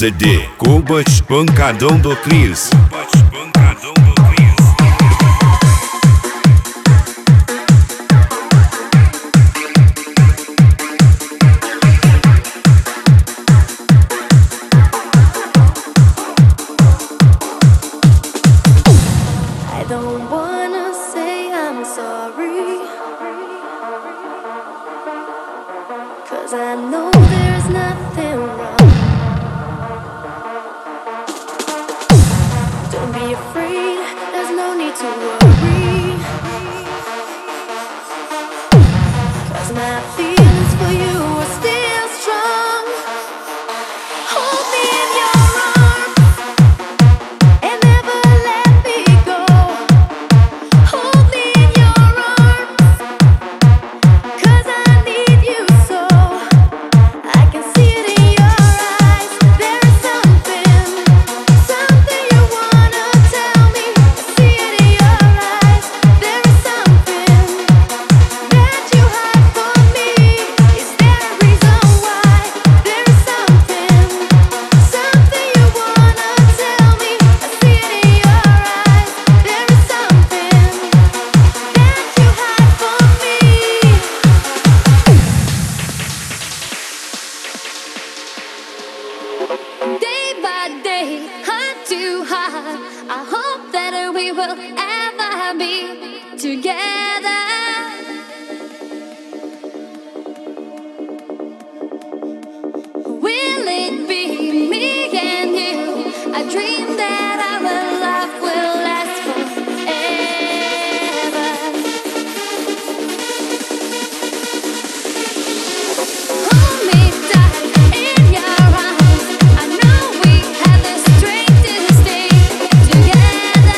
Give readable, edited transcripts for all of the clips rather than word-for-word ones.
CD Cobalt Pancadão do Cris. I don't wanna say I'm sorry, 'cause I know there's nothing wrong. Don't be afraid, there's no need to worry, 'cause my feelings for you are still strong. Hold me in your arms and never let me go. Hold me in your arms, 'cause I need you so. I can see it in your eyes. There is something you wanna tell me. I see it in your eyes. There is something that you hide from me. Is there a reason why? There is something you wanna tell me. I see it in your eyes. There is something that you hide from me. Day by day, heart to heart, I hope that we will ever be together. Will it be me and you? I dream that our love will last forever. Hold me tight in your arms. I know we have the strength to stay together.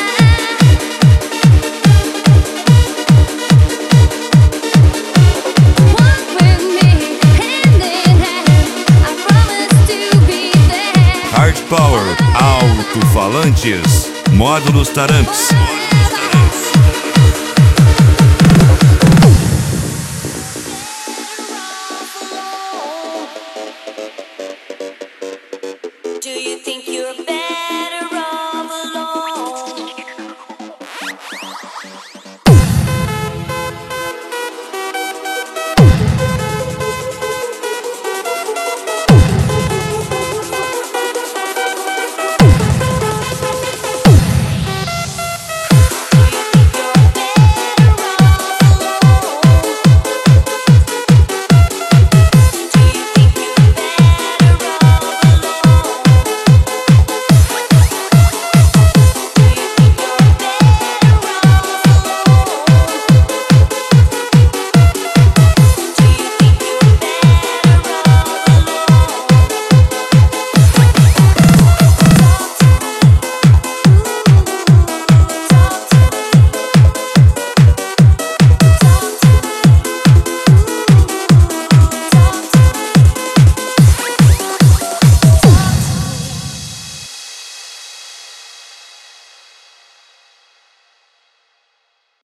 Walk with me hand in hand. I promise to be there. Hard Power Alto-Falantes Módulos Taramps.